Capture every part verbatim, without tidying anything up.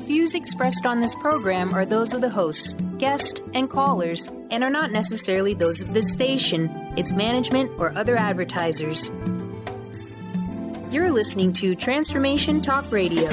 Views expressed on this program are those of the hosts, guests, and callers, and are not necessarily those of this station, its management, or other advertisers. You're listening to Transformation Talk Radio.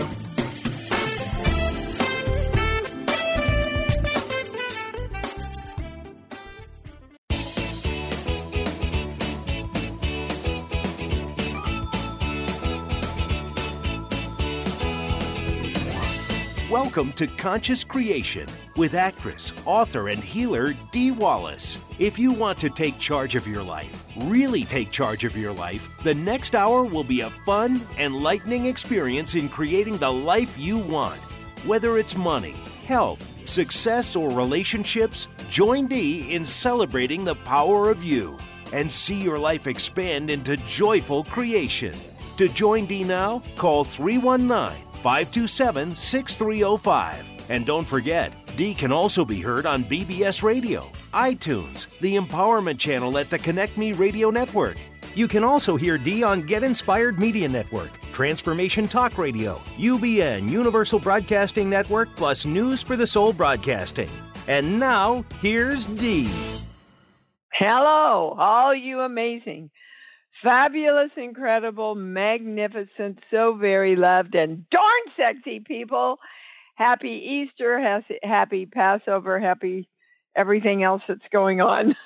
Welcome to Conscious Creation with actress, author, and healer Dee Wallace. If you want to take charge of your life, really take charge of your life, the next hour will be a fun, enlightening experience in creating the life you want. Whether it's money, health, success, or relationships, join Dee in celebrating the power of you and see your life expand into joyful creation. To join Dee now, call three one nine, five two seven, six three zero five. And don't forget, Dee can also be heard on B B S Radio, iTunes, the Empowerment Channel at the Connect Me Radio Network. You can also hear Dee on Get Inspired Media Network, Transformation Talk Radio, U B N, Universal Broadcasting Network, plus News for the Soul Broadcasting. And now, here's Dee. Hello, all you amazing, fabulous, incredible, magnificent, so very loved, and darn sexy people. Happy Easter, happy Passover, happy everything else that's going on.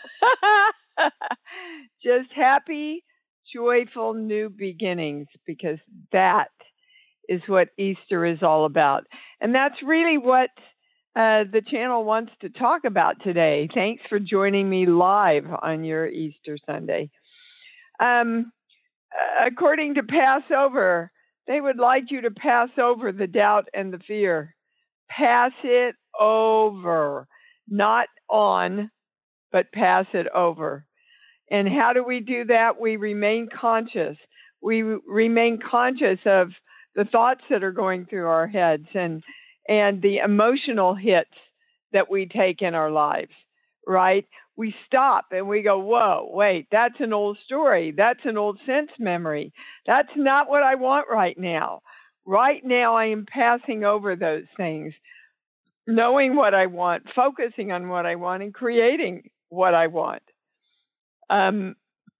Just happy, joyful new beginnings, because that is what Easter is all about. And that's really what uh, the channel wants to talk about today. Thanks for joining me live on your Easter Sunday. Um, according to Passover, they would like you to pass over the doubt and the fear. Pass it over, not on, but pass it over. And how do we do that? We remain conscious. We remain conscious of the thoughts that are going through our heads and, and the emotional hits that we take in our lives, right? We stop and we go, whoa, wait, that's an old story. That's an old sense memory. That's not what I want right now. Right now, I am passing over those things, knowing what I want, focusing on what I want, and creating what I want. Um,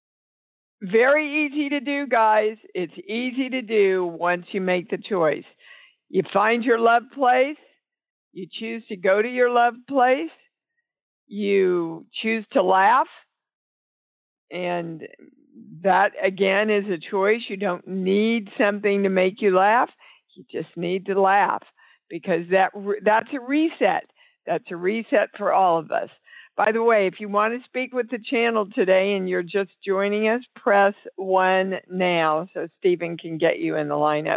very easy to do, guys. It's easy to do once you make the choice. You find your love place. You choose to go to your love place. You choose to laugh. And that, again, is a choice. You don't need something to make you laugh. You just need to laugh, because that that's a reset. That's a reset for all of us. By the way, if you want to speak with the channel today and you're just joining us, press one now so Stephen can get you in the lineup.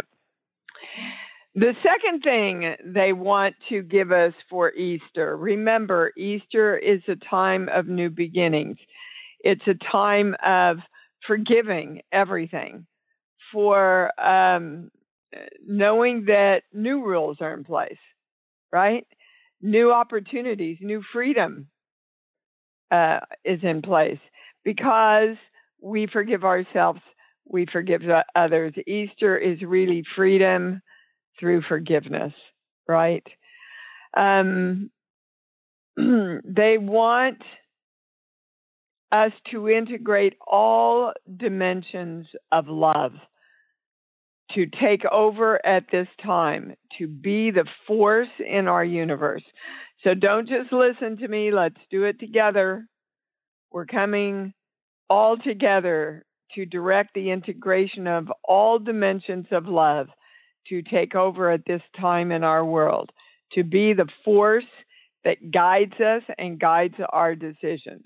The second thing they want to give us for Easter, remember, Easter is a time of new beginnings. It's a time of forgiving everything, for um, knowing that new rules are in place, right? New opportunities, new freedom uh, is in place, because we forgive ourselves, we forgive others. Easter is really freedom through forgiveness, right? Um, they want us to integrate all dimensions of love, to take over at this time, to be the force in our universe. So don't just listen to me. Let's do it together. We're coming all together to direct the integration of all dimensions of love to take over at this time in our world, to be the force that guides us and guides our decisions.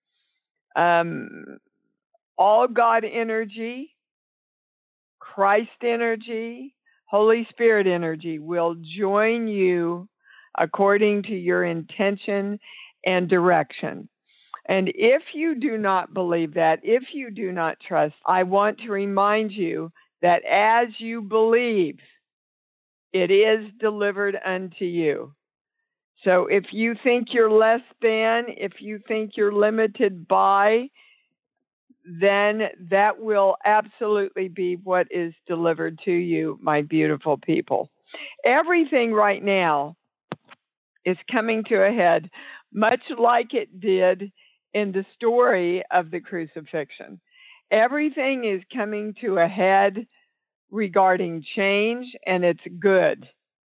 Um, all God energy, Christ energy, Holy Spirit energy will join you according to your intention and direction. And if you do not believe that, if you do not trust, I want to remind you that as you believe, it is delivered unto you. So if you think you're less than, if you think you're limited by, then that will absolutely be what is delivered to you, my beautiful people. Everything right now is coming to a head, much like it did in the story of the crucifixion. Everything is coming to a head regarding change, and it's good.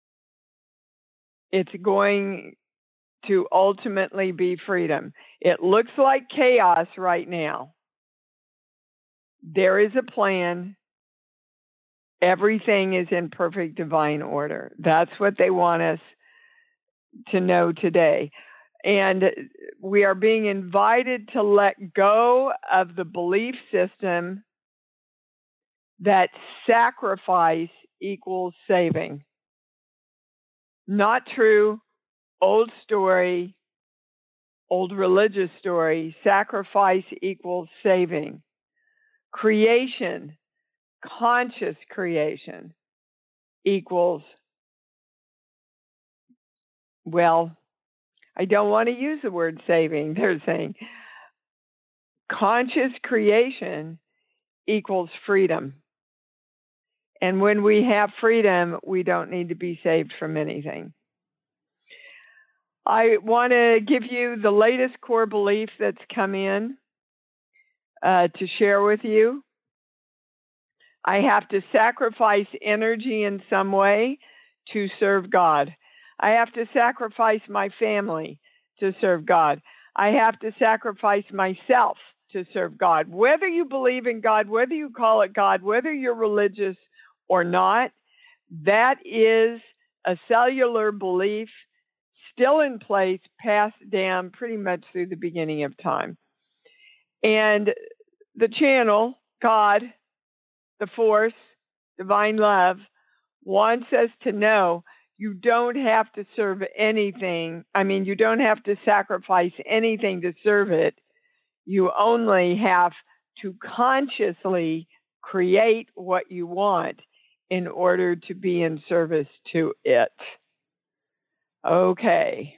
It's going to ultimately be freedom. It looks like chaos right now. There is a plan. Everything is in perfect divine order. That's what they want us to know today. And we are being invited to let go of the belief system that sacrifice equals saving. Not true. Old story, old religious story. Sacrifice equals saving. Creation, conscious creation, equals, well, I don't want to use the word saving. They're saying conscious creation equals freedom. And when we have freedom, we don't need to be saved from anything. I want to give you the latest core belief that's come in uh, to share with you. I have to sacrifice energy in some way to serve God. I have to sacrifice my family to serve God. I have to sacrifice myself to serve God. Whether you believe in God, whether you call it God, whether you're religious or not, that is a cellular belief still in place, passed down pretty much through the beginning of time. And the channel, God, the force, divine love, wants us to know you don't have to serve anything. I mean, you don't have to sacrifice anything to serve it. You only have to consciously create what you want in order to be in service to it. Okay.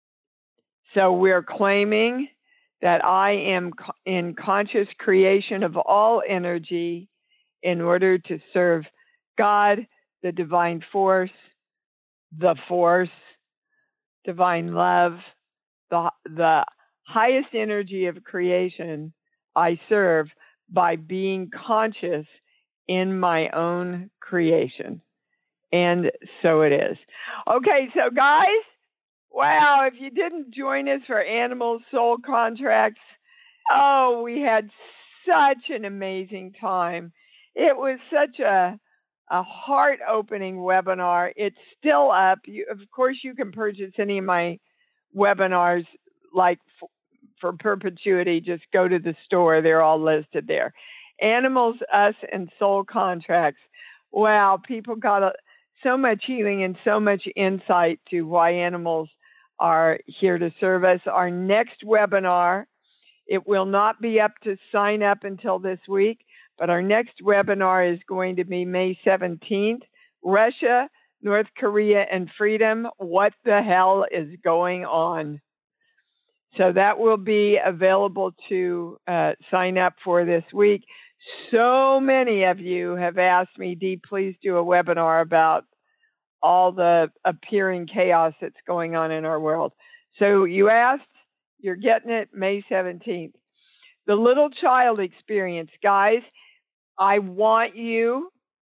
So we're claiming that I am in conscious creation of all energy in order to serve God, the divine force, the force, divine love, the, the highest energy of creation I serve by being conscious in my own creation. And so it is. Okay, so guys, wow, if you didn't join us for Animal Soul Contracts, oh, we had such an amazing time. It was such a a heart-opening webinar. It's still up. You, of course, you can purchase any of my webinars like f- for perpetuity. Just go to the store. They're all listed there. Animals, Us, and Soul Contracts. Wow, people got a, so much healing and so much insight to why animals are here to serve us. Our next webinar, it will not be up to sign up until this week, but our next webinar is going to be May seventeenth, Russia, North Korea, and Freedom. What the hell is going on? So that will be available to uh, sign up for this week. So many of you have asked me, Dee, please do a webinar about all the appearing chaos that's going on in our world. So you asked, you're getting it May seventeenth. The little child experience, guys, I want you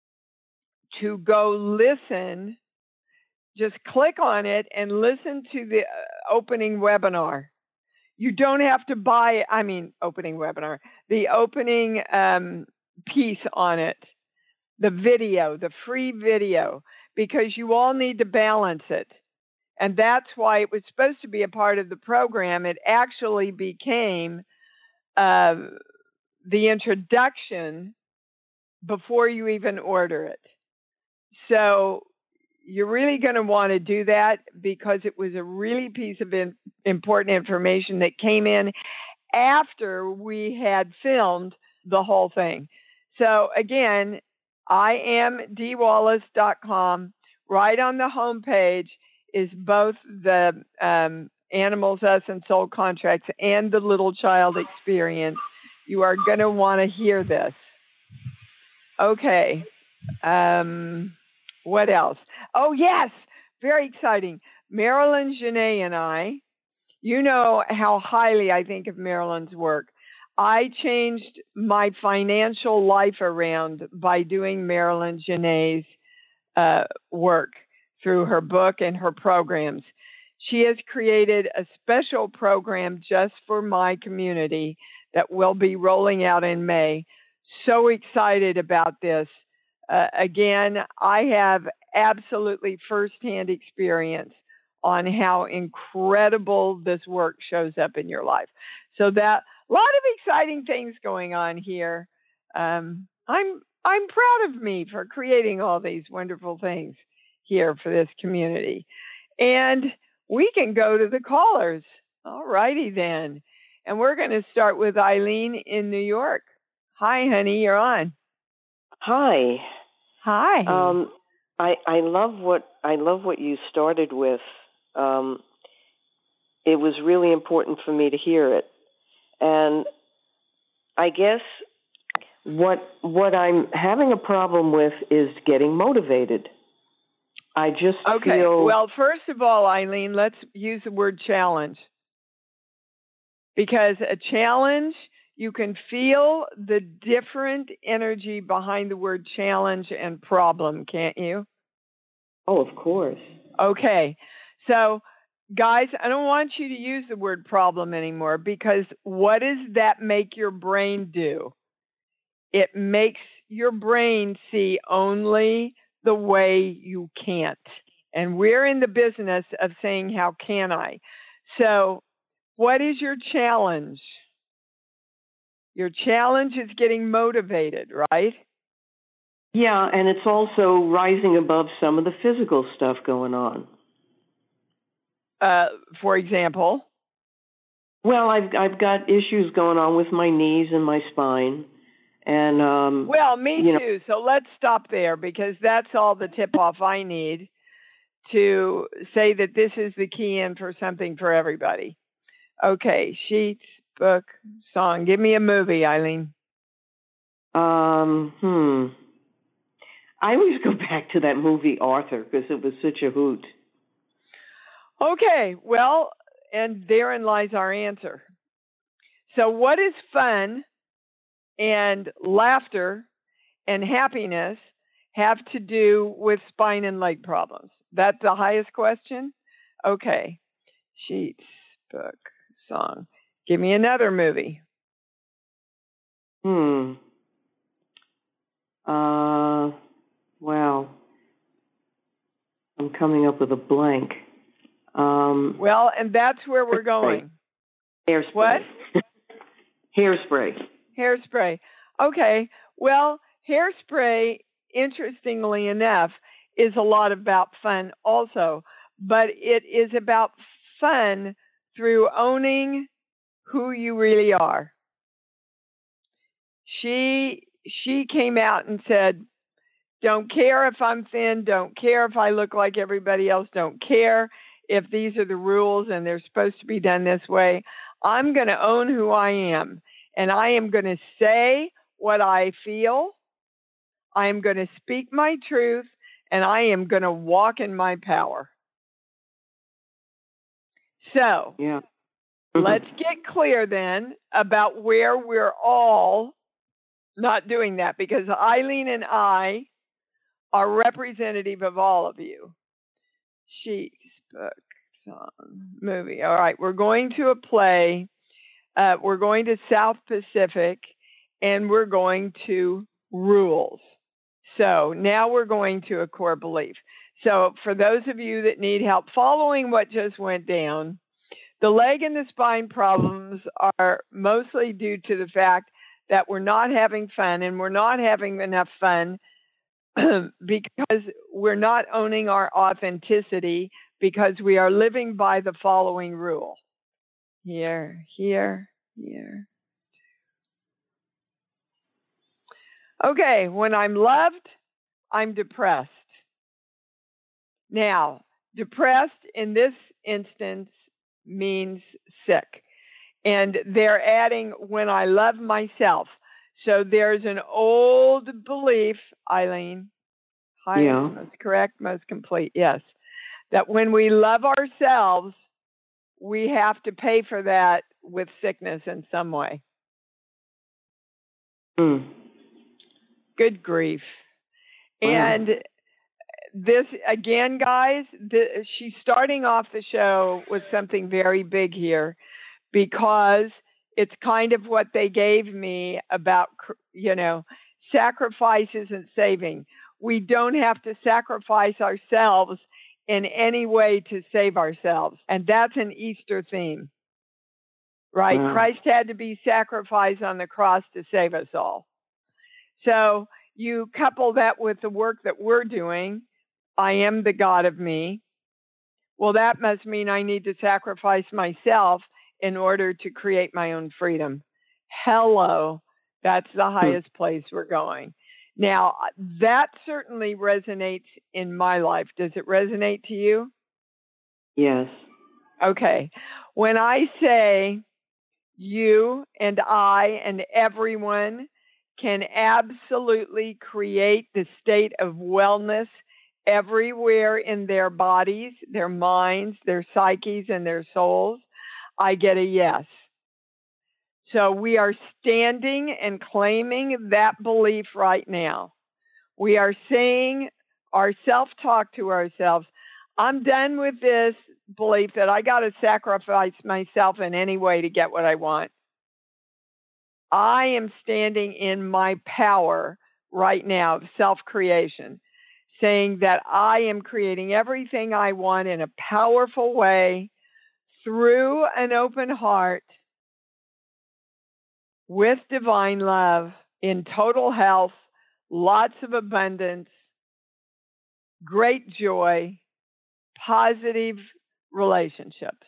to go listen. Just click on it and listen to the opening webinar. You don't have to buy, I mean, opening webinar, the opening um, piece on it, the video, the free video, because you all need to balance it. And that's why it was supposed to be a part of the program. It actually became uh, the introduction before you even order it. So you're really going to want to do that because it was a really piece of in, important information that came in after we had filmed the whole thing. So again, I am dee wallace dot com. Right on the homepage is both the um, Animals, Us, and Soul Contracts and the Little Child Experience. You are going to want to hear this. Okay. Um, What else? Oh, yes. Very exciting. Marilyn Janae and I, you know how highly I think of Marilyn's work. I changed my financial life around by doing Marilyn Janae's uh, work through her book and her programs. She has created a special program just for my community that will be rolling out in May. So excited about this. Uh, again, I have absolutely firsthand experience on how incredible this work shows up in your life. So that a lot of exciting things going on here. Um, I'm I'm proud of me for creating all these wonderful things here for this community. And we can go to the callers. All righty then. And we're going to start with Eileen in New York. Hi, honey, you're on. Hi. Hi. Um, I I love what I love what you started with. Um, it was really important for me to hear it, and I guess what what I'm having a problem with is getting motivated. I just okay. feel Well, first of all, Eileen, let's use the word challenge, because a challenge, you can feel the different energy behind the word challenge and problem, can't you? Oh, of course. Okay. So, guys, I don't want you to use the word problem anymore, because what does that make your brain do? It makes your brain see only the way you can't. And we're in the business of saying, how can I? So, what is your challenge? Your challenge is getting motivated, right? Yeah, and it's also rising above some of the physical stuff going on. Uh, for example? Well, I've I've got issues going on with my knees and my spine, and um, well, me you too. know, So let's stop there, because that's all the tip-off I need to say that this is the key in for something for everybody. Okay, sheets, book, song. Give me a movie, Eileen. Um, hmm. I always go back to that movie Arthur, because it was such a hoot. Okay, well, and therein lies our answer. So what is fun and laughter and happiness have to do with spine and leg problems? That's the highest question? Okay. Sheets, book, song. Give me another movie. Hmm. Uh, wow. I'm coming up with a blank. Um, well, and that's where we're going. Hairspray. What? Hairspray. Hairspray. Okay. Well, Hairspray, interestingly enough, is a lot about fun also, but it is about fun through owning who you really are. She she came out and said, don't care if I'm thin, don't care if I look like everybody else, don't care if these are the rules and they're supposed to be done this way. I'm going to own who I am, and I am going to say what I feel. I am going to speak my truth, and I am going to walk in my power. So, yeah. let's get clear then about where we're all not doing that, because Eileen and I are representative of all of you. Sheets, book, song, movie. All right, we're going to a play. Uh, we're going to South Pacific, and we're going to rules. So now we're going to a core belief. So for those of you that need help following what just went down, the leg and the spine problems are mostly due to the fact that we're not having fun, and we're not having enough fun because we're not owning our authenticity, because we are living by the following rule. Here, here, here. Okay, when I'm loved, I'm depressed. Now, depressed in this instance means sick. And they're adding when I love myself. So there's an old belief, Eileen, highest, Yeah. most correct, most complete. Yes. That when we love ourselves, we have to pay for that with sickness in some way. Mm. Good grief. Wow. And this, again, guys, the, she's starting off the show with something very big here, because it's kind of what they gave me about, you know, sacrifices and saving. We don't have to sacrifice ourselves in any way to save ourselves. And that's an Easter theme, right? Wow. Christ had to be sacrificed on the cross to save us all. So you couple that with the work that we're doing. I am the God of me. Well, that must mean I need to sacrifice myself in order to create my own freedom. Hello, that's the highest place we're going. Now, that certainly resonates in my life. Does it resonate to you? Yes. Okay. When I say you and I and everyone can absolutely create the state of wellness everywhere in their bodies, their minds, their psyches, and their souls, I get a yes. So we are standing and claiming that belief right now. We are saying our self-talk to ourselves, I'm done with this belief that I got to sacrifice myself in any way to get what I want. I am standing in my power right now of self-creation, saying that I am creating everything I want in a powerful way through an open heart with divine love, in total health, lots of abundance, great joy, positive relationships,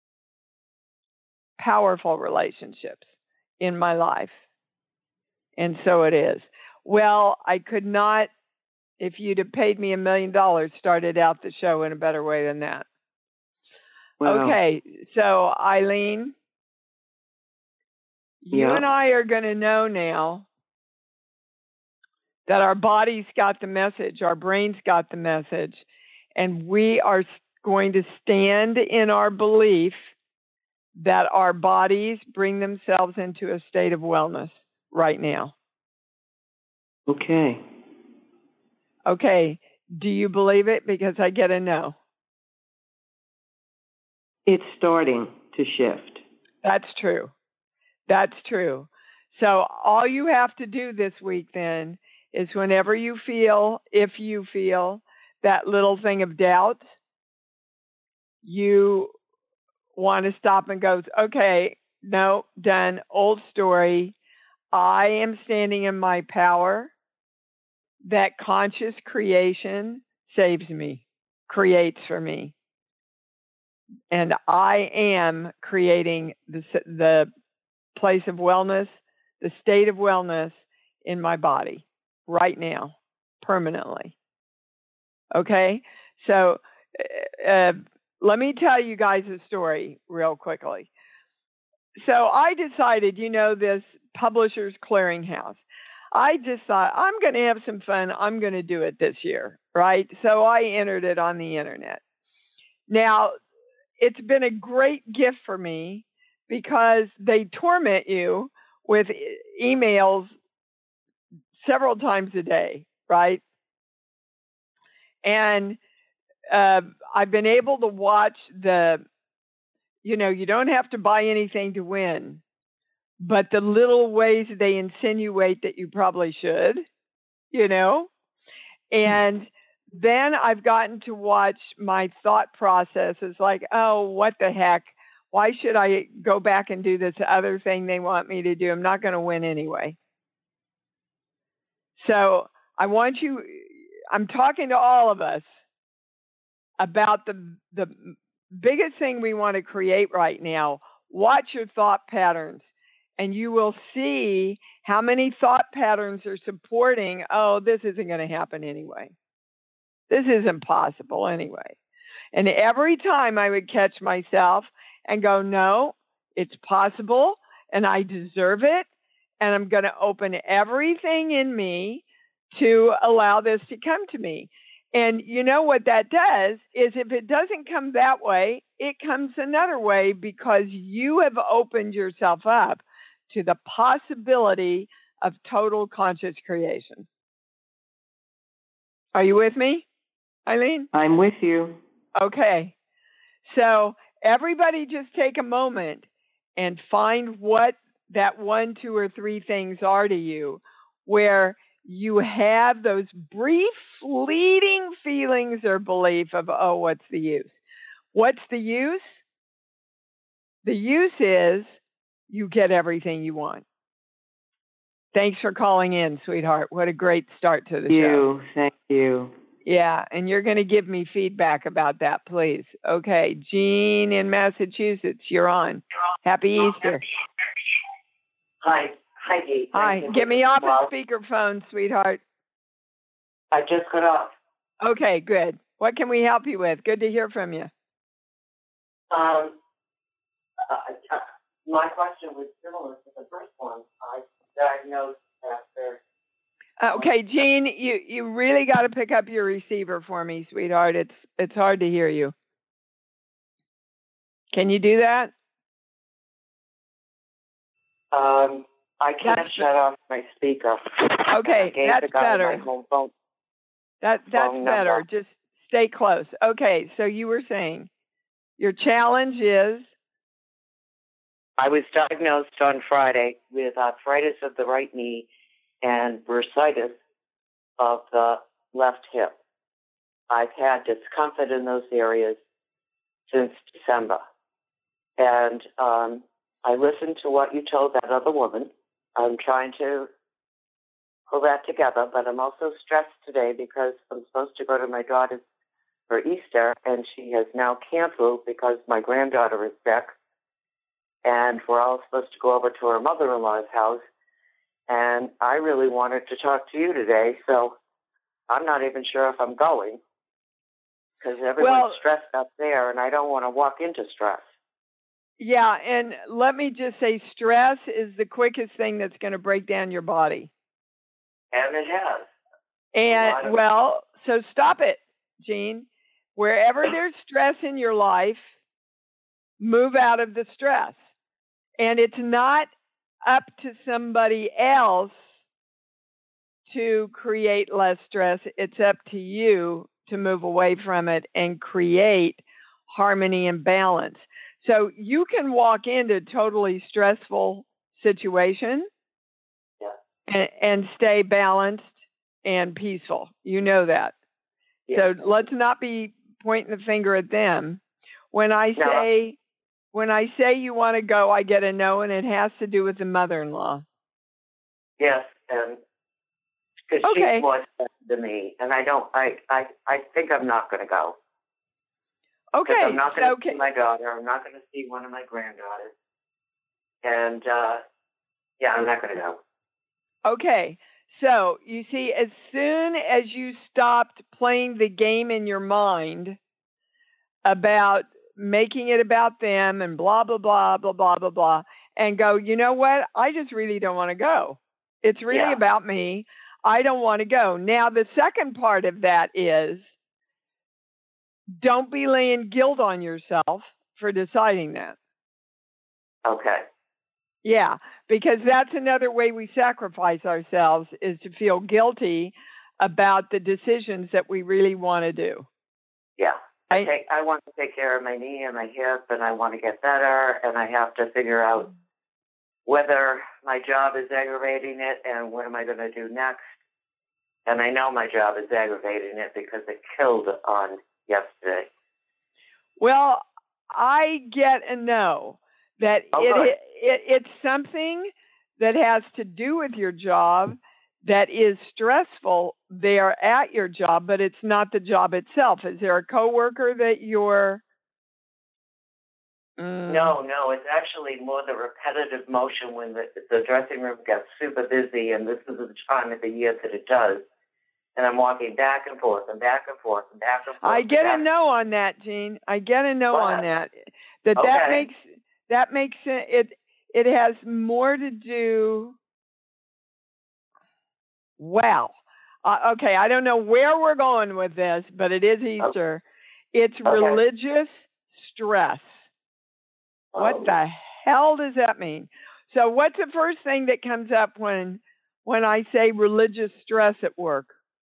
powerful relationships in my life. And so it is. Well, I could not, if you'd have paid me a million dollars, started out the show in a better way than that. Wow. Okay, so Eileen, you Yeah. and I are going to know now that our body's got the message, our brain's got the message, and we are going to stand in our belief that our bodies bring themselves into a state of wellness right now. Okay. Okay, do you believe it? Because I get a no. It's starting to shift. That's true. That's true. So all you have to do this week then is whenever you feel, if you feel that little thing of doubt, you want to stop and go, okay, no, done, old story. I am standing in my power. That conscious creation saves me, creates for me. And I am creating the, the place of wellness, the state of wellness in my body right now, permanently. Okay? So uh, let me tell you guys a story real quickly. So I decided, you know, this Publishers Clearinghouse. I just thought, I'm going to have some fun. I'm going to do it this year, right? So I entered it on the internet. Now, it's been a great gift for me because they torment you with e- emails several times a day, right? And uh, I've been able to watch the, you know, you don't have to buy anything to win, but the little ways they insinuate that you probably should, you know? And then I've gotten to watch my thought processes like, oh, what the heck? Why should I go back and do this other thing they want me to do? I'm not going to win anyway. So I want you, I'm talking to all of us about the the biggest thing we want to create right now. Watch your thought patterns, and you will see how many thought patterns are supporting, oh, this isn't going to happen anyway. This isn't possible anyway. And every time I would catch myself and go, no, it's possible, and I deserve it, and I'm going to open everything in me to allow this to come to me. And you know what that does is if it doesn't come that way, it comes another way because you have opened yourself up to the possibility of total conscious creation. Are you with me, Eileen? I'm with you. Okay. So everybody just take a moment and find what that one, two, or three things are to you where you have those brief, fleeting feelings or belief of, oh, what's the use? What's the use? The use is you get everything you want. Thanks for calling in, sweetheart. What a great start to the Thank you. show. Thank you. Yeah, and you're going to give me feedback about that, please. Okay, Jean in Massachusetts, you're on. Happy Easter. Hi. Hi, Dee. Hi. Get me off of speakerphone, sweetheart. I just got off. Okay, good. What can we help you with? Good to hear from you. Um, uh, uh, my question was similar to the first one. I diagnosed after... Okay, Jean, you, you really got to pick up your receiver for me, sweetheart. It's it's hard to hear you. Can you do that? Um, I can't that's shut off my speaker. Okay, that's better. Phone, that that's phone better. number. Just stay close. Okay, so you were saying your challenge is? I was diagnosed on Friday with arthritis of the right knee and bursitis of the left hip. I've had discomfort in those areas since December. And um, I listened to what you told that other woman. I'm trying to pull that together, but I'm also stressed today because I'm supposed to go to my daughter's for Easter, and she has now canceled because my granddaughter is sick. And we're all supposed to go over to her mother-in-law's house. And I really wanted to talk to you today, so I'm not even sure if I'm going because everyone's well, stressed up there, and I don't want to walk into stress. Yeah, and let me just say stress is the quickest thing that's going to break down your body. And it has. And, of- well, so stop it, Jean. Wherever there's stress in your life, move out of the stress. And it's not up to somebody else to create less stress. It's up to you to move away from it and create harmony and balance. So you can walk into a totally stressful situation yeah. and, and stay balanced and peaceful. You know that. Yeah. So let's not be pointing the finger at them. When I no. say when I say you want to go, I get a no, and it has to do with the mother-in-law. Yes, and because okay. she's more stressed than me, and I don't. I I I think I'm not going to go. Okay. I'm not going to okay. see my daughter. I'm not going to see one of my granddaughters. And, uh, yeah, I'm not going to go. Okay. So, you see, as soon as you stopped playing the game in your mind about making it about them and blah, blah, blah, blah, blah, blah, blah, and go, you know what? I just really don't want to go. It's really yeah. about me. I don't want to go. Now, the second part of that is, don't be laying guilt on yourself for deciding that. Okay. Yeah, because that's another way we sacrifice ourselves is to feel guilty about the decisions that we really want to do. Yeah. I, I, take, I want to take care of my knee and my hip, and I want to get better, and I have to figure out whether my job is aggravating it and what am I going to do next. And I know my job is aggravating it because it killed on yesterday. Well, I get a no that oh, it, it, it it's something that has to do with your job that is stressful there at your job, but it's not the job itself. Is there a coworker that you're? Mm. No, no, it's actually more the repetitive motion when the, the dressing room gets super busy, and this is the time of the year that it does. And I'm walking back and forth and back and forth and back and forth. I get a no on that, Jean. I get a no what? on that. That okay. that makes that makes it. It has more to do. Wow, Uh, okay, I don't know where we're going with this, but it is Easter. It's okay. religious stress. What Oh. the hell does that mean? So what's the first thing that comes up when when I say religious stress at work?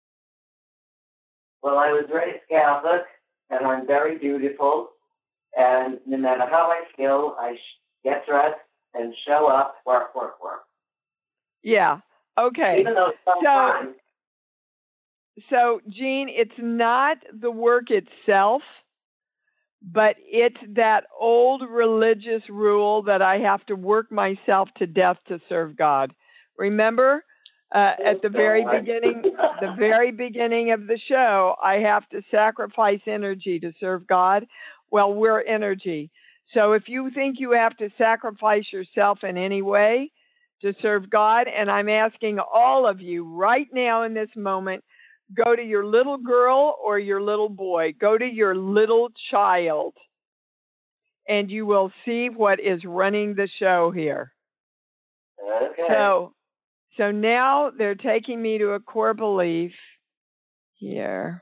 Well, I was raised Catholic, and I'm very dutiful. And no matter how I feel, I get dressed and show up, work, work, work. Yeah. Okay. Even though sometimes. So, so Jean, it's not the work itself, but it's that old religious rule that I have to work myself to death to serve God. Remember, uh, at the very beginning, the very beginning of the show, I have to sacrifice energy to serve God. Well, we're energy. So if you think you have to sacrifice yourself in any way to serve God, and I'm asking all of you right now in this moment, go to your little girl or your little boy, go to your little child, and you will see what is running the show here. Okay. So, so now they're taking me to a core belief here.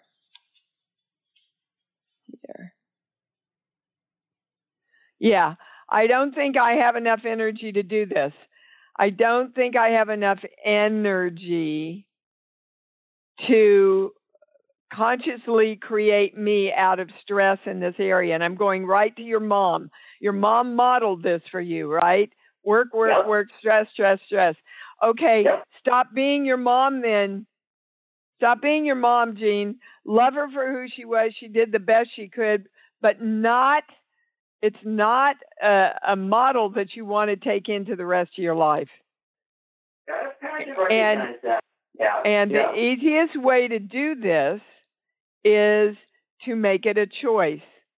Here. Yeah, I don't think I have enough energy to do this. I don't think I have enough energy to consciously create me out of stress in this area. And I'm going right to your mom. Your mom modeled this for you, right? Work, work, Yep. work, stress, stress, stress. Okay, Yep. Stop being your mom then. Stop being your mom, Jean. Love her for who she was. She did the best she could, but not, it's not a, a model that you want to take into the rest of your life. And, yeah. and yeah. the easiest way to do this is to make it a choice.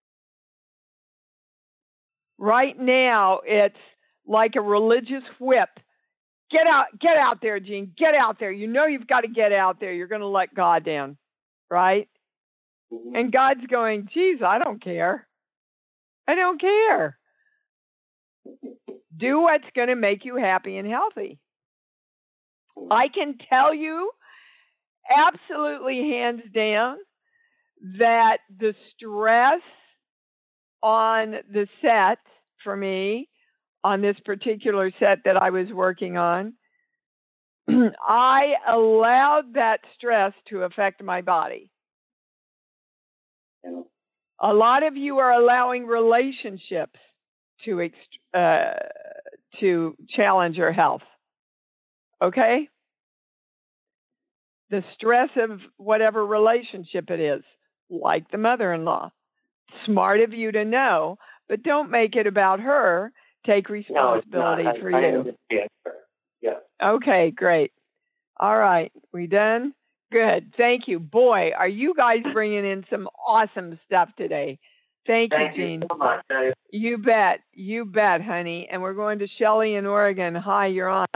Right now, it's like a religious whip. Get out, get out there, Jean. Get out there. You know you've got to get out there. You're going to let God down, right? Mm-hmm. And God's going, geez, I don't care. I don't care. Do what's going to make you happy and healthy. I can tell you absolutely hands down that the stress on the set for me, on this particular set that I was working on, I allowed that stress to affect my body. Yeah. A lot of you are allowing relationships to ext- uh, to challenge your health. Okay? The stress of whatever relationship it is, like the mother-in-law. Smart of you to know, but don't make it about her. Take responsibility no, it's not. for I, you. I understand her. Yeah. Okay, great. All right, we done? Good. Thank you. Boy, are you guys bringing in some awesome stuff today. Thank, Thank you, you Jean. so much. I, You bet. You bet, honey. And we're going to Shelley in Oregon. Hi, you're on.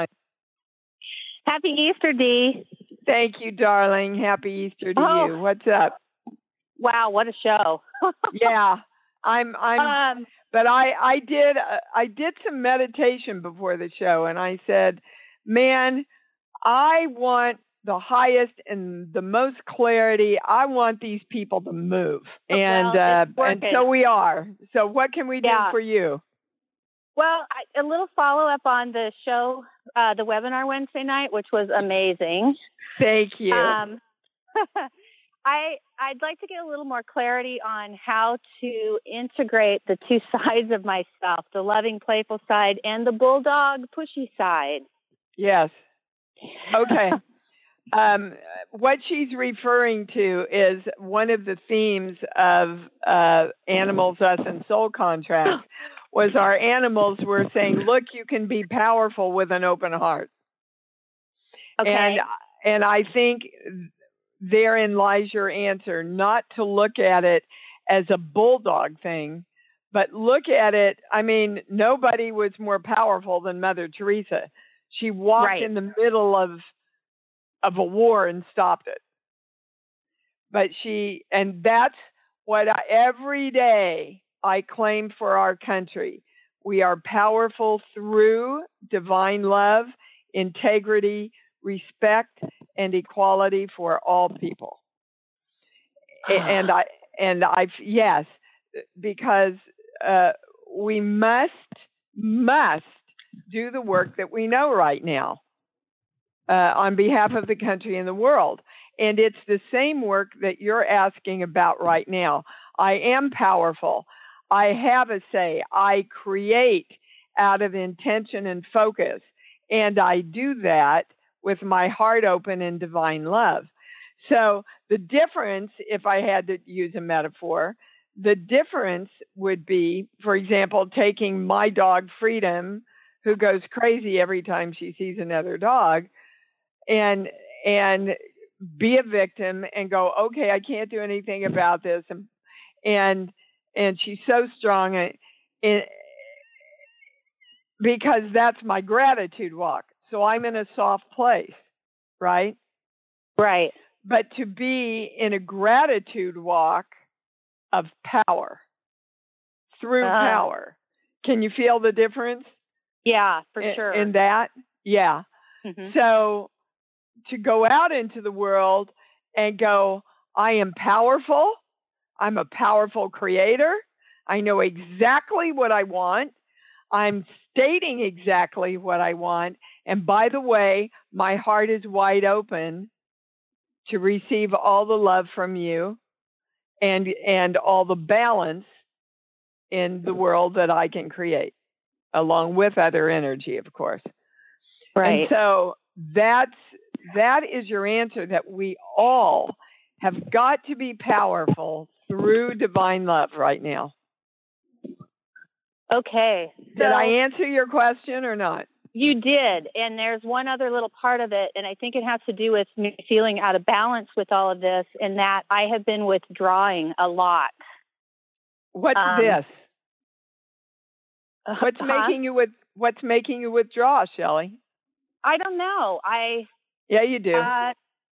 Happy Easter, Dee. Thank you, darling. Happy Easter to Oh. you. What's up? Wow, what a show. Yeah, I'm. I'm. Um, but I. I did. Uh, I did some meditation before the show, and I said, "Man, I want the highest and the most clarity. I want these people to move." And well, uh, it's and working. so we are. So what can we do Yeah. for you? Well, I, a little follow-up on the show, uh, the webinar Wednesday night, which was amazing. Thank you. Um, I, I'd like to get a little more clarity on how to integrate the two sides of myself, the loving, playful side and the bulldog, pushy side. Yes. Okay. um, what she's referring to is one of the themes of uh, Animals, Us, and Soul Contracts was our animals were saying, look, you can be powerful with an open heart. Okay. And, and I think therein lies your answer, not to look at it as a bulldog thing, but look at it. I mean, nobody was more powerful than Mother Teresa. She walked Right. in the middle of of a war and stopped it. But she, and that's what I, every day I claim for our country. We are powerful through divine love, integrity, respect, and equality for all people. and I and I yes, because uh, we must must do the work that we know right now uh, on behalf of the country and the world. And it's the same work that you're asking about right now. I am powerful. I have a say. I create out of intention and focus. And I do that with my heart open in divine love. So the difference, if I had to use a metaphor, the difference would be, for example, taking my dog Freedom, who goes crazy every time she sees another dog, and and be a victim and go, okay, I can't do anything about this, and and and she's so strong, and, and because that's my gratitude walk. So I'm in a soft place, right? Right. But to be in a gratitude walk of power, through uh, power. Can you feel the difference? Yeah, for in, sure. In that? Yeah. Mm-hmm. So to go out into the world and go, I am powerful. I'm a powerful creator. I know exactly what I want. I'm stating exactly what I want. And by the way, my heart is wide open to receive all the love from you and and all the balance in the world that I can create, along with other energy, of course. Right. And so that's that is your answer, that we all have got to be powerful through divine love right now. Okay. So did I answer your question or not? You did. And there's one other little part of it, and I think it has to do with me feeling out of balance with all of this, and that I have been withdrawing a lot. What's um, this? What's uh, making you with what's making you withdraw, Shelley? I don't know. I Yeah, you do. Uh,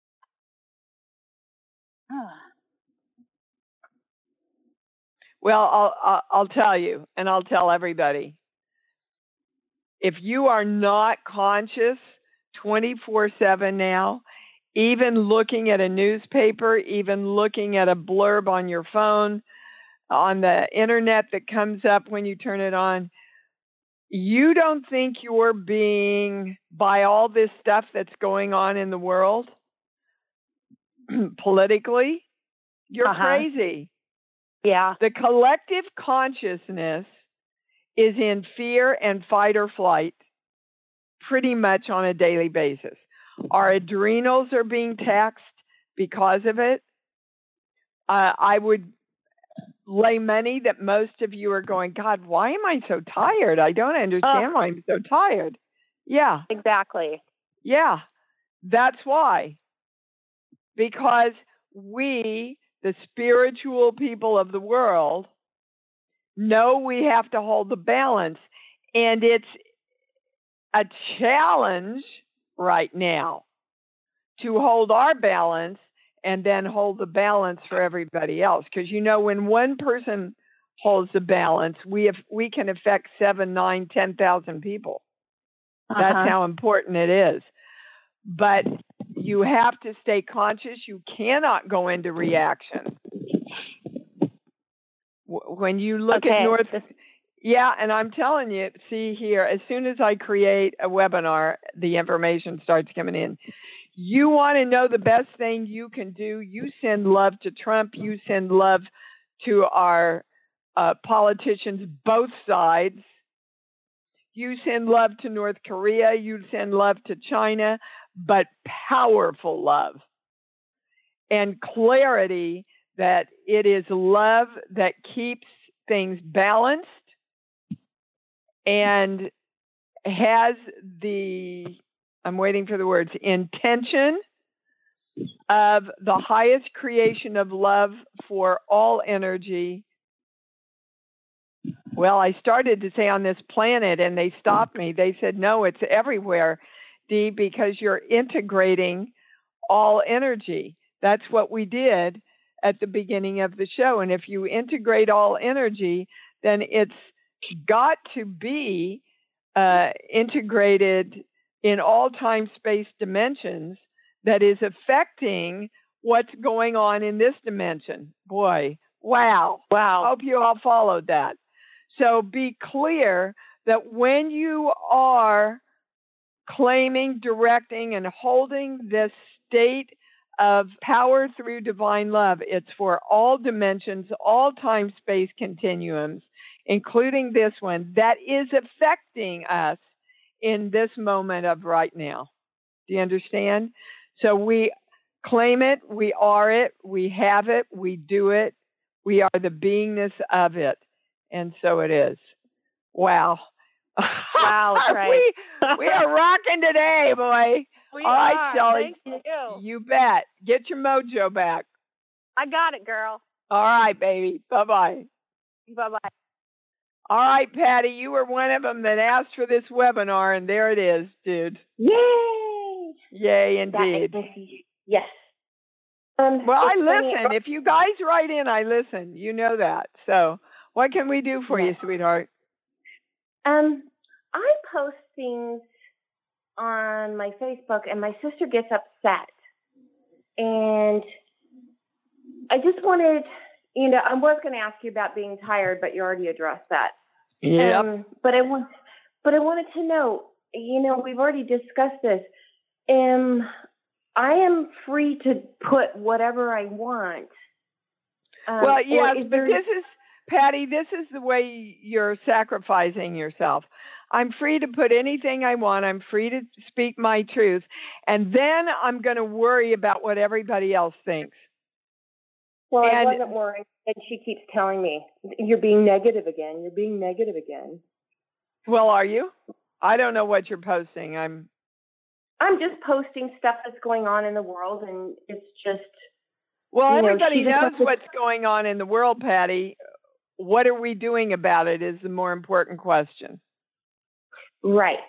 well, I'll, I'll I'll tell you, and I'll tell everybody. If you are not conscious twenty-four seven now, even looking at a newspaper, even looking at a blurb on your phone, on the internet that comes up when you turn it on, you don't think you're being, by all this stuff that's going on in the world, politically, you're uh-huh. crazy. Yeah. The collective consciousness is in fear and fight or flight pretty much on a daily basis. Our adrenals are being taxed because of it. Uh, I would lay money that most of you are going, God, why am I so tired? I don't understand oh. why I'm so tired. Yeah. Exactly. Yeah. That's why. Because we, the spiritual people of the world, know we have to hold the balance. And it's a challenge right now to hold our balance and then hold the balance for everybody else. Because, you know, when one person holds the balance, we have, we can affect seven, nine, ten thousand people. Uh-huh. That's how important it is. But you have to stay conscious. You cannot go into reaction. When you look okay. at North, yeah, and I'm telling you, see here, as soon as I create a webinar, the information starts coming in. You want to know the best thing you can do, you send love to Trump, you send love to our uh, politicians, both sides. You send love to North Korea, you send love to China, but powerful love and clarity that it is love that keeps things balanced and has the, I'm waiting for the words, intention of the highest creation of love for all energy. Well, I started to say on this planet, and they stopped me. They said, no, it's everywhere, Dee, because you're integrating all energy. That's what we did at the beginning of the show. And if you integrate all energy, then it's got to be uh, integrated in all time, space dimensions that is affecting what's going on in this dimension. Boy, wow. Wow. Hope you all followed that. So be clear that when you are claiming, directing, and holding this state of power through divine love, it's for all dimensions, all time-space continuums, including this one, that is affecting us in this moment of right now. Do you understand? So we claim it, we are it, we have it, we do it, we are the beingness of it. And so it is. Wow. Wow, right. we, we are rocking today, boy. We All right, are. Shelley. Thank you. You bet. Get your mojo back. I got it, girl. All right, baby. Bye-bye. Bye-bye. All right, Patty, you were one of them that asked for this webinar, and there it is, dude. Yay! Yay, indeed. Yes. Um, well, I funny. listen. If you guys write in, I listen. You know that. So what can we do for yes. you, sweetheart? Um, I post things on my Facebook, and my sister gets upset. And I just wanted, you know, I was going to ask you about being tired, but you already addressed that. Yeah. Um, but I want, but I wanted to know, you know, we've already discussed this. Um, I am free to put whatever I want. Um, well, yes, but there... this is, Patty, this is the way you're sacrificing yourself. I'm free to put anything I want. I'm free to speak my truth. And then I'm going to worry about what everybody else thinks. Well, and, I wasn't worried. And she keeps telling me, you're being negative again. You're being negative again. Well, are you? I don't know what you're posting. I'm I'm just posting stuff that's going on in the world, and it's just... Well, you know, everybody knows to... what's going on in the world, Patty. What are we doing about it is the more important question. Right.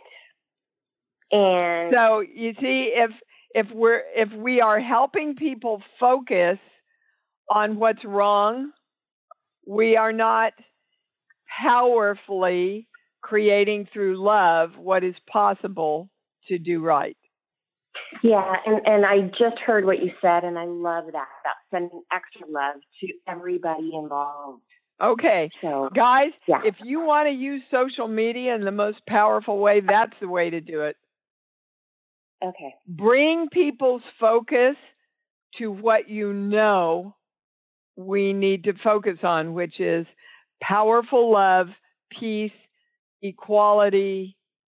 And so you see, if if we're if we are helping people focus on what's wrong, we are not powerfully creating through love what is possible to do right. Yeah, and, and I just heard what you said, and I love that, about sending extra love to everybody involved. Okay, so, guys, yeah. if you want to use social media in the most powerful way, that's the way to do it. Okay. Bring people's focus to what you know we need to focus on, which is powerful love, peace, equality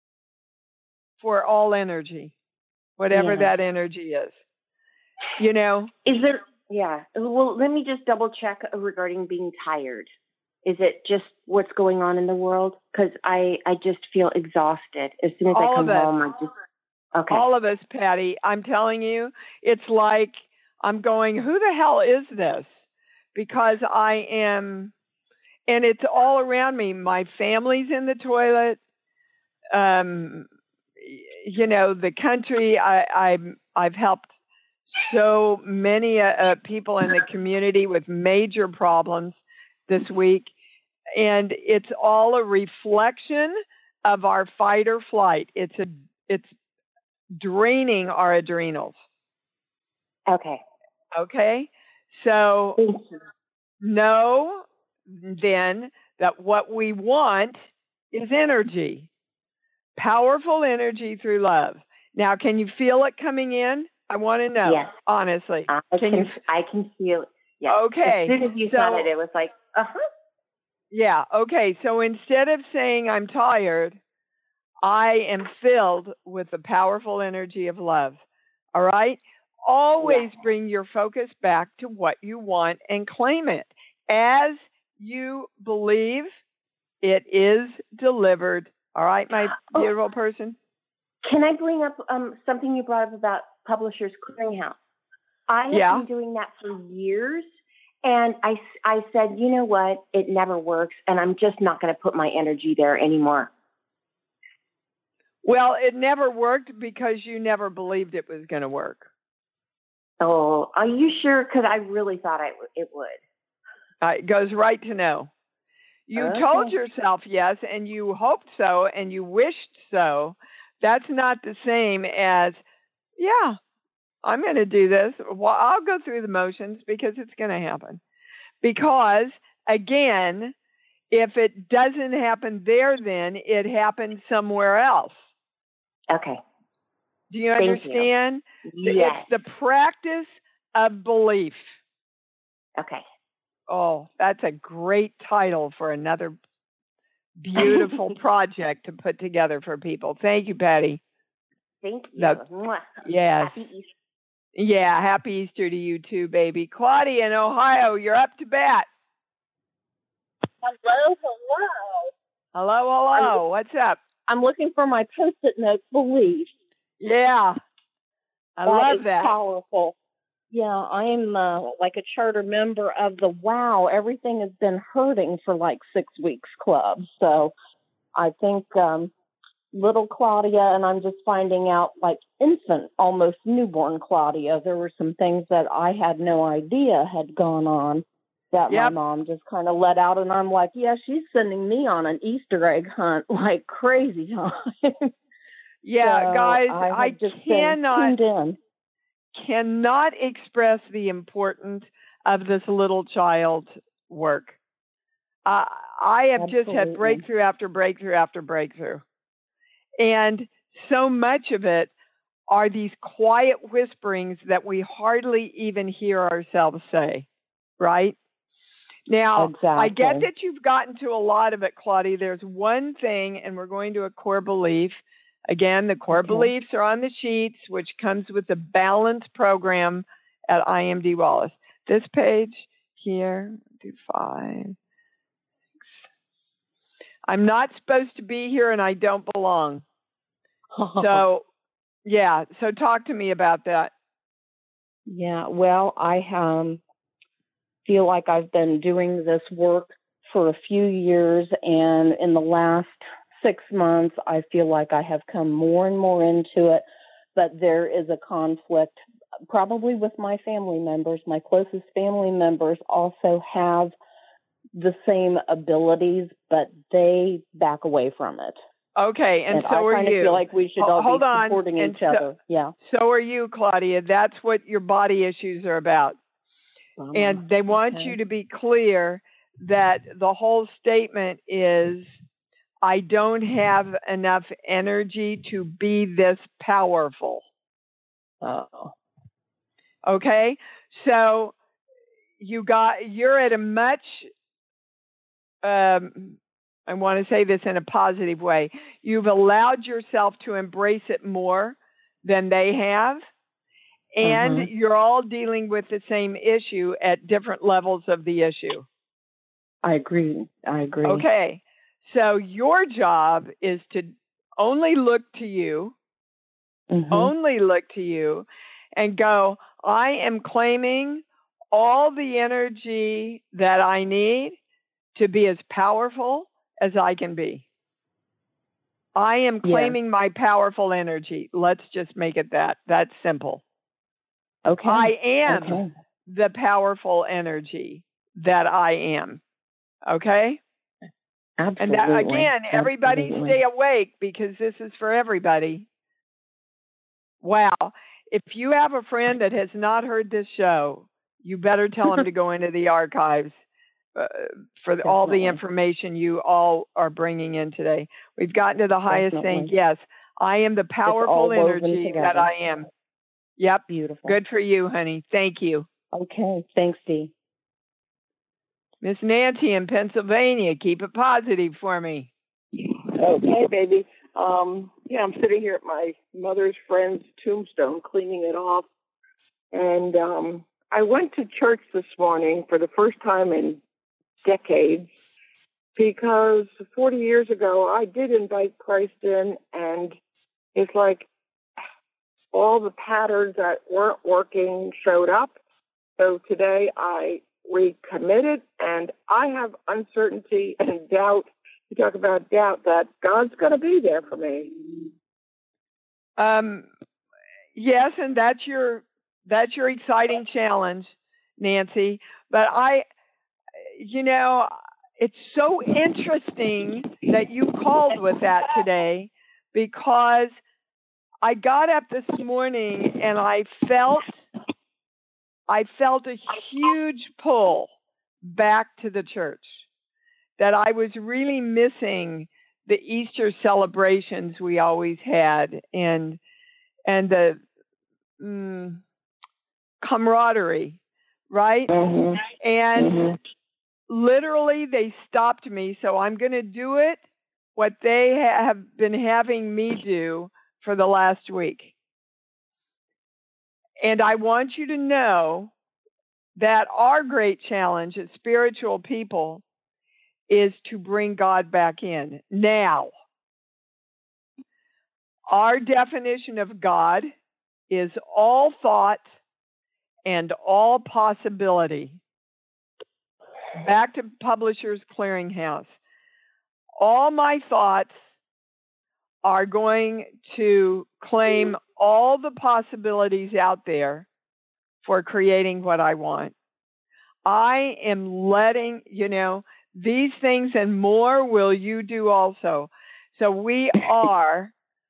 for all energy, whatever yeah. that energy is. You know? Is there... Yeah. Well, let me just double check regarding being tired. Is it just what's going on in the world? Because I, I just feel exhausted as soon as all I come of us. home. I just okay. All of us, Patty. I'm telling you, it's like I'm going, who the hell is this? Because I am, and it's all around me. My family's in the toilet. Um, you know, the country. I, I'm. I've helped so many uh, people in the community with major problems this week. And it's all a reflection of our fight or flight. It's a, it's draining our adrenals. Okay. Okay. So know then that what we want is energy, powerful energy through love. Now, can you feel it coming in? I want to know, yes. honestly. I can, can, you? I can feel it. Yes. Okay. As soon as you so, said it, it was like, uh-huh. Yeah. Okay. So instead of saying I'm tired, I am filled with the powerful energy of love. All right? Always yes. bring your focus back to what you want and claim it. As you believe, it is delivered. All right, my beautiful oh. person? Can I bring up um, something you brought up about Publishers Clearinghouse? I have yeah. been doing that for years, and I, I said, you know what, it never works, and I'm just not going to put my energy there anymore. Well, it never worked because you never believed it was going to work. Oh, are you sure? Because I really thought I w- it would. Uh, it goes right to no. You okay. told yourself yes, and you hoped so, and you wished so. That's not the same as, yeah, I'm going to do this. Well, I'll go through the motions because it's going to happen. Because, again, if it doesn't happen there, then it happens somewhere else. Okay. Do you Thank understand? You. Yes. It's the practice of belief. Okay. Oh, that's a great title for another beautiful project to put together for people. Thank you, Patty. Thank you. That, yes. Happy Easter. Yeah, happy Easter to you too, baby. Claudia in Ohio, you're up to bat. Hello, hello. Hello, hello. I'm, What's up? I'm looking for my Post-it note belief. Yeah. I that love is that. Powerful. Yeah, I'm uh, like a charter member of the Wow, Everything Has Been Hurting for like six weeks club. So I think um, little Claudia, and I'm just finding out like infant, almost newborn Claudia, there were some things that I had no idea had gone on that yep. my mom just kind of let out. And I'm like, yeah, she's sending me on an Easter egg hunt like crazy time. Yeah, so guys, I, I just cannot, tuned in. cannot express the importance of this little child's work. Uh, I have Absolutely. just had breakthrough after breakthrough after breakthrough. And so much of it are these quiet whisperings that we hardly even hear ourselves say, right? Now, exactly. I get that you've gotten to a lot of it, Claudia. There's one thing, and we're going to a core belief. Again, the core okay. beliefs are on the sheets, which comes with the balance program at I M D Wallace. This page here, do five, six. I'm not supposed to be here, and I don't belong. So, yeah. So talk to me about that. Yeah. Well, I um, feel like I've been doing this work for a few years, and in the last six months, I feel like I have come more and more into it, but there is a conflict probably with my family members. My closest family members also have the same abilities, but they back away from it. Okay, and, and so I are kind you. of feel like we should all Hold be on. supporting and each so, other. Yeah. So are you, Claudia. That's what your body issues are about. Um, and they want okay. you to be clear that the whole statement is, I don't have enough energy to be this powerful. Oh. Okay? So you got you're at a much um I want to say this in a positive way. You've allowed yourself to embrace it more than they have. And mm-hmm. you're all dealing with the same issue at different levels of the issue. I agree. I agree. Okay. So your job is to only look to you, mm-hmm. only look to you and go, I am claiming all the energy that I need to be as powerful as I can be. I am claiming yeah. my powerful energy. Let's just make it that. That's simple. Okay. I am okay. the powerful energy that I am. Okay? Absolutely. And that, again, everybody Absolutely. stay awake because this is for everybody. Wow. If you have a friend that has not heard this show, you better tell them to go into the archives uh, for the, all the information you all are bringing in today. We've gotten to the highest Definitely. thing. Yes, I am the powerful energy that I am. Yep. Beautiful. Good for you, honey. Thank you. Okay. Thanks, Dee. Miss Nancy in Pennsylvania, keep it positive for me. Okay, baby. Um, yeah, I'm sitting here at my mother's friend's tombstone, cleaning it off. And um, I went to church this morning for the first time in decades because forty years ago, I did invite Christ in, and it's like all the patterns that weren't working showed up. So today I recommitted, and I have uncertainty and doubt. You talk about doubt that God's going to be there for me. Um, yes, and that's your that's your exciting challenge, Nancy. But I, you know, it's so interesting that you called with that today because I got up this morning and I felt I felt a huge pull back to the church, that I was really missing the Easter celebrations we always had, and and the mm, camaraderie, right? Mm-hmm. And Mm-hmm. literally they stopped me, so I'm going to do it what they ha- have been having me do for the last week. And I want you to know that our great challenge as spiritual people is to bring God back in. Now, our definition of God is all thought and all possibility. Back to Publishers Clearinghouse. All my thoughts are going to claim all the possibilities out there for creating what I want. I am letting, you know, these things and more will you do also. So we are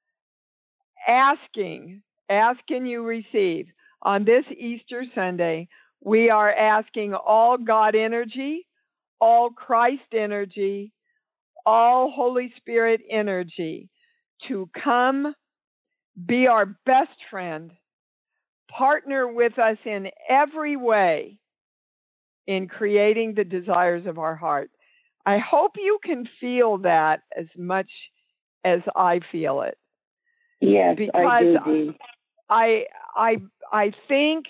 asking, ask and you receive. On this Easter Sunday, we are asking all God energy, all Christ energy, all Holy Spirit energy to come be our best friend, partner with us in every way in creating the desires of our heart. I hope you can feel that as much as I feel it. Yes, because I do. Dee. I I I think,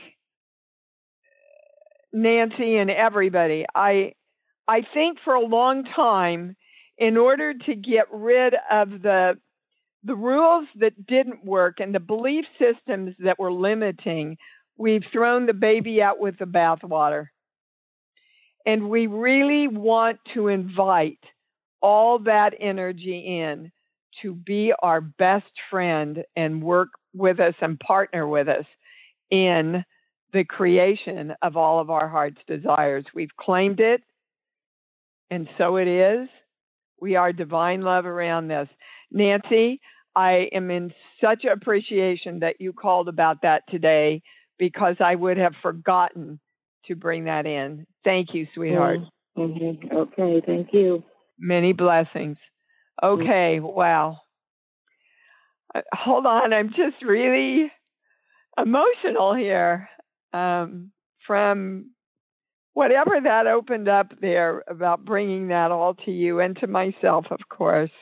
Nancy and everybody, I I think for a long time, in order to get rid of the the rules that didn't work and the belief systems that were limiting, we've thrown the baby out with the bathwater. And we really want to invite all that energy in to be our best friend and work with us and partner with us in the creation of all of our heart's desires. We've claimed it, and so it is. We are divine love around this. Nancy, I am in such appreciation that you called about that today, because I would have forgotten to bring that in. Thank you, sweetheart. Mm-hmm. Okay, thank you. Many blessings. Okay, wow. Uh, hold on, I'm just really emotional here um, from whatever that opened up there about bringing that all to you and to myself, of course.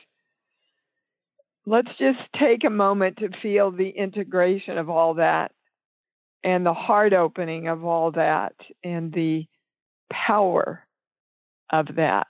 Let's just take a moment to feel the integration of all that and the heart opening of all that and the power of that.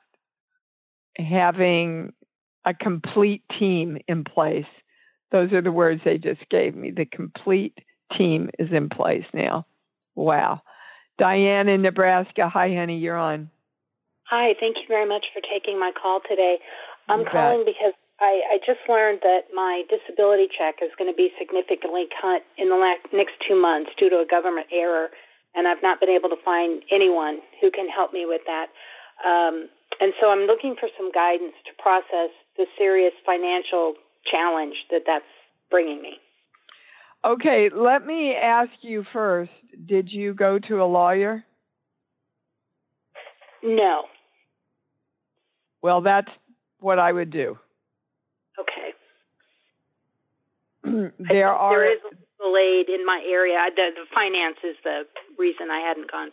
Having a complete team in place. Those are the words they just gave me. The complete team is in place now. Wow. Diane in Nebraska. Hi, honey. You're on. Hi. Thank you very much for taking my call today. I'm You bet. calling because I, I just learned that my disability check is going to be significantly cut in the next two months due to a government error, and I've not been able to find anyone who can help me with that. Um, and so I'm looking for some guidance to process the serious financial challenge that that's bringing me. Okay, let me ask you first, did you go to a lawyer? No. Well, that's what I would do. Okay. there are there is legal aid in my area. The, the finance is the reason I hadn't gone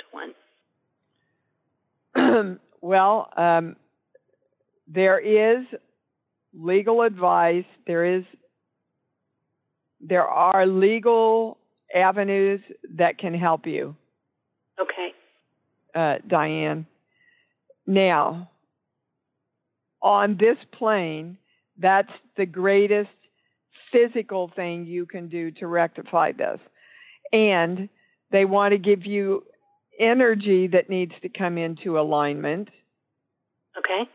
to one. Well, um, there is legal advice. There is, there are legal avenues that can help you. Okay. Uh, Diane. Now, on this plane, that's the greatest physical thing you can do to rectify this. And they want to give you energy that needs to come into alignment. Okay.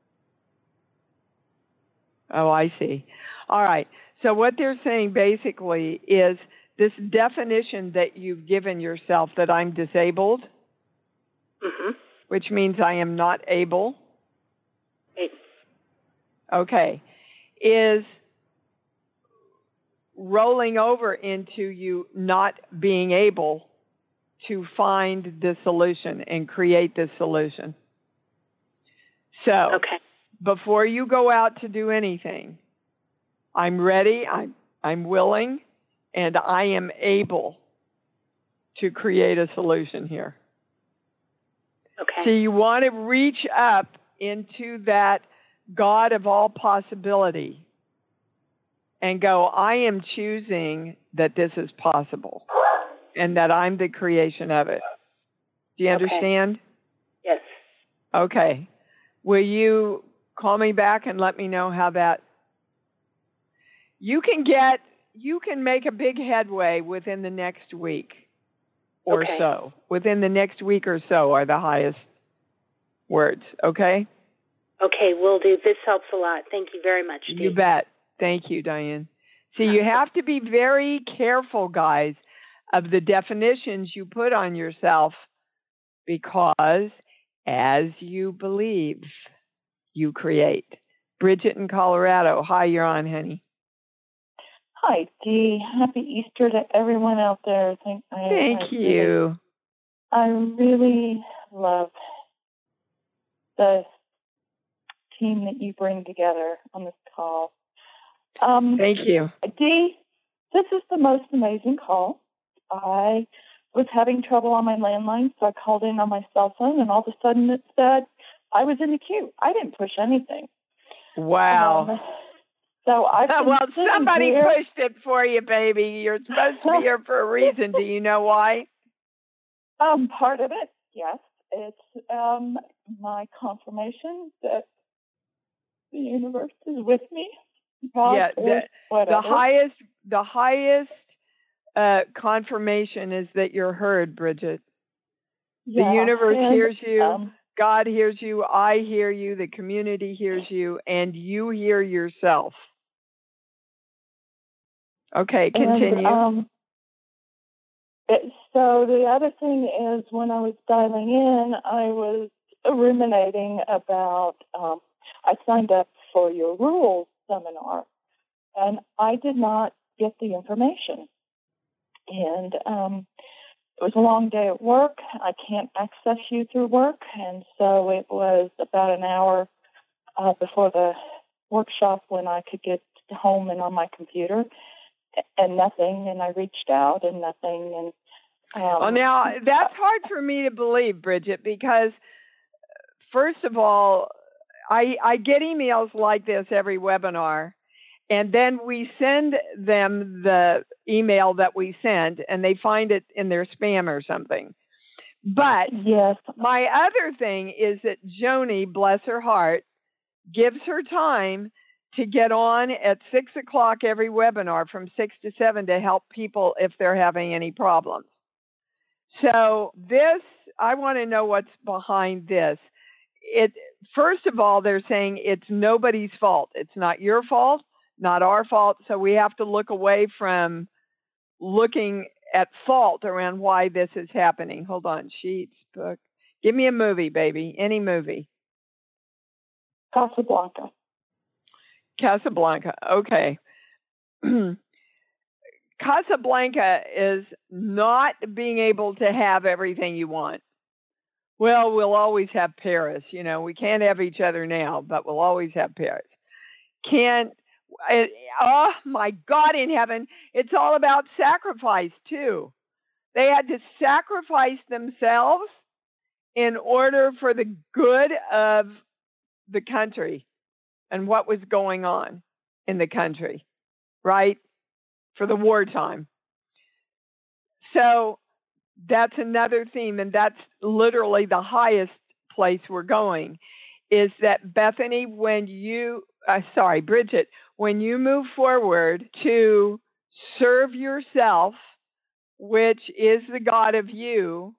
Oh, I see. All right. So what they're saying basically is this definition that you've given yourself that I'm disabled, mm-hmm. which means I am not able. Right. Okay. Is rolling over into you not being able to find the solution and create the solution. So, okay. Before you go out to do anything, I'm ready, I'm, I'm willing, and I am able to create a solution here. Okay. So you want to reach up into that God of all possibility and go, I am choosing that this is possible and that I'm the creation of it. Do you okay. understand? Yes. Okay. Will you call me back and let me know how that... You can get, you can make a big headway within the next week or okay. so. Within the next week or so are the highest words, okay? Okay, will do. This helps a lot. Thank you very much, Dee. You bet. Thank you, Diane. So you have to be very careful, guys, of the definitions you put on yourself, because as you believe, you create. Bridget in Colorado. Hi, you're on, honey. Hi, Dee. Happy Easter to everyone out there. Thank, I, Thank I you. Really, I really love the team that you bring together on this call. Um, Thank you. Dee, this is the most amazing call. I was having trouble on my landline, so I called in on my cell phone, and all of a sudden it said I was in the queue. I didn't push anything. Wow. Um, so I well, somebody here. pushed it for you, baby. You're supposed to be here for a reason. Do you know why? Um, part of it, yes. It's um, my confirmation that the universe is with me. God yeah, the, the highest, the highest uh, confirmation is that you're heard, Bridget. Yeah, the universe and, hears you. Um, God hears you. I hear you. The community hears you, and you hear yourself. Okay, continue. And, um, it, so the other thing is, when I was dialing in, I was ruminating about. Um, I signed up for your rules seminar, and I did not get the information. And um, it was a long day at work. I can't access you through work, and so it was about an hour uh, before the workshop when I could get home and on my computer, and nothing. And I reached out, and nothing. And um, well, now that's hard for me to believe, Bridget, because first of all, I, I get emails like this every webinar, and then we send them the email that we sent, and they find it in their spam or something. But yes, my other thing is that Joni, bless her heart, gives her time to get on at six o'clock every webinar from six to seven to help people if they're having any problems. So this, I want to know what's behind this. It first of all, they're saying it's nobody's fault. It's not your fault, not our fault. So we have to look away from looking at fault around why this is happening. Hold on, sheets, book. Give me a movie, baby. Any movie. Casablanca. Casablanca. Okay. Casablanca is not being able to have everything you want. Well, we'll always have Paris. You know, we can't have each other now, but we'll always have Paris. Can't, oh my God in heaven, it's all about sacrifice too. They had to sacrifice themselves in order for the good of the country and what was going on in the country, right? For the wartime. So that's another theme, and that's literally the highest place we're going, is that Bethany, when you, uh, sorry, Bridget, when you move forward to serve yourself, which is the God of you,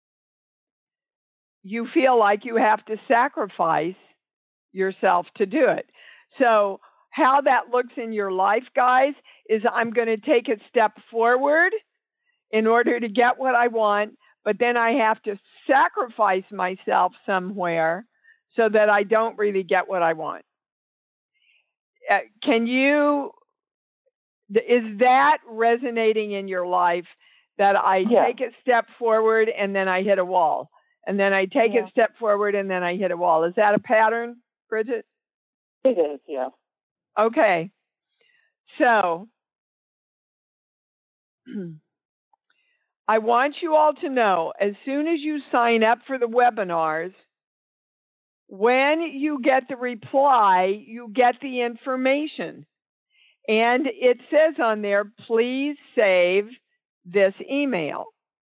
you feel like you have to sacrifice yourself to do it. So how that looks in your life, guys, is I'm going to take a step forward in order to get what I want, but then I have to sacrifice myself somewhere so that I don't really get what I want. Uh, can you Is that resonating in your life, that I Yeah. take a step forward and then I hit a wall, and then I take Yeah. a step forward and then I hit a wall? Is that a pattern, Bridget? It is, yeah. Okay. So I want you all to know, as soon as you sign up for the webinars, when you get the reply, you get the information. And it says on there, please save this email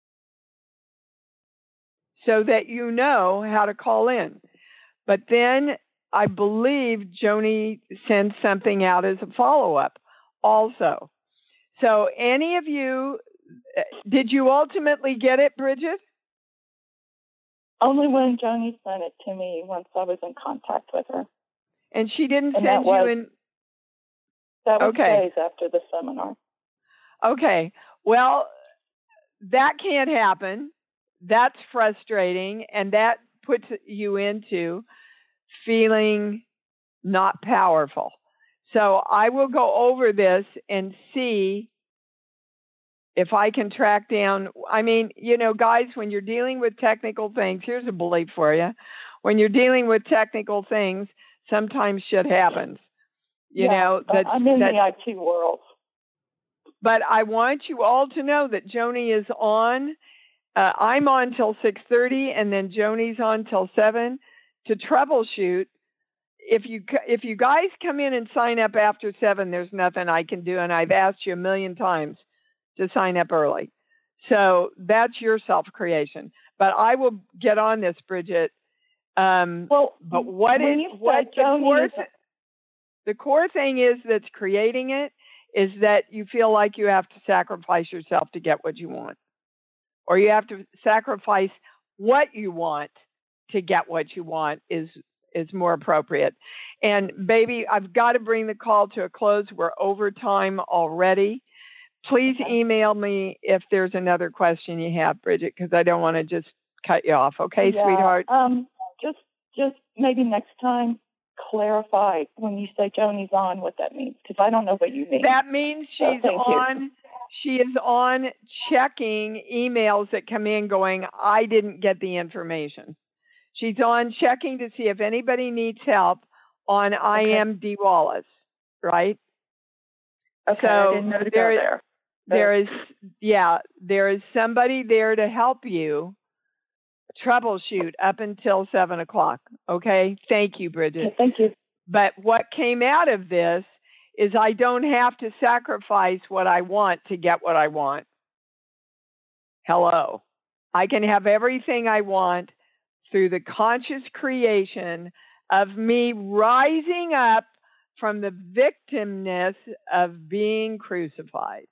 so that you know how to call in. But then I believe Joni sends something out as a follow-up also. So any of you, did you ultimately get it, Bridget? Only when Joni sent it to me once I was in contact with her. And she didn't And send that you was- in? That was Okay. days after the seminar. Okay. Well, that can't happen. That's frustrating, and that puts you into feeling not powerful. So I will go over this and see if I can track down. I mean, you know, guys, when you're dealing with technical things, here's a belief for you. When you're dealing with technical things, sometimes shit happens. You yeah, know, that, I'm in that, the I T world. But I want you all to know that Joni is on. Uh, I'm on till six thirty, and then Joni's on till seven to troubleshoot. If you if you guys come in and sign up after seven, there's nothing I can do, and I've asked you a million times to sign up early. So that's your self-creation. But I will get on this, Bridget. Um, well, but what when is you what said the Joni core, is a- th- the core thing is that's creating it is that you feel like you have to sacrifice yourself to get what you want, or you have to sacrifice what you want to get what you want is is more appropriate. And baby, I've got to bring the call to a close. We're over time already. Please email me if there's another question you have, Bridget, because I don't want to just cut you off. Okay, yeah, sweetheart? Um, just, just maybe next time, clarify when you say Joni's on what that means, because I don't know what you mean. That means So she's thank you. on. She is on checking emails that come in going, I didn't get the information. She's on checking to see if anybody needs help on okay. I am Dee Wallace, right? Okay, so I didn't know to there, go there. There is, yeah, there is somebody there to help you troubleshoot up until seven o'clock. Okay, thank you, Bridget. Okay, thank you. But what came out of this is I don't have to sacrifice what I want to get what I want. Hello. I can have everything I want through the conscious creation of me rising up from the victimness of being crucified.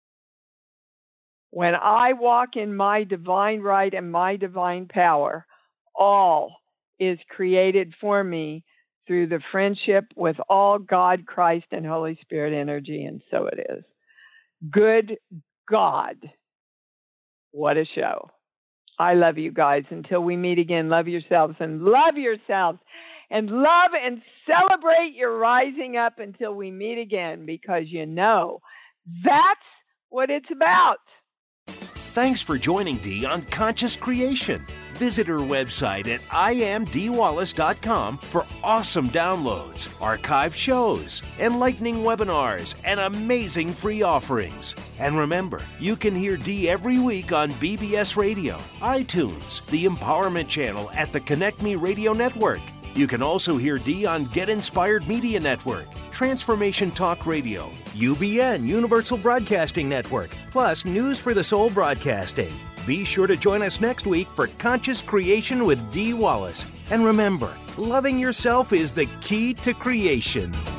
When I walk in my divine right and my divine power, all is created for me through the friendship with all God, Christ, and Holy Spirit energy, and so it is. Good God, what a show. I love you guys. Until we meet again, love yourselves and love yourselves and love and celebrate your rising up until we meet again, because you know that's what it's about. Thanks for joining Dee on Conscious Creation. Visit her website at I am dee wallace dot com for awesome downloads, archived shows, enlightening webinars, and amazing free offerings. And remember, you can hear Dee every week on B B S Radio, iTunes, the Empowerment Channel at the Connect Me Radio Network. You can also hear Dee on Get Inspired Media Network, Transformation Talk Radio, U B N Universal Broadcasting Network, plus News for the Soul Broadcasting. Be sure to join us next week for Conscious Creation with Dee Wallace. And remember, loving yourself is the key to creation.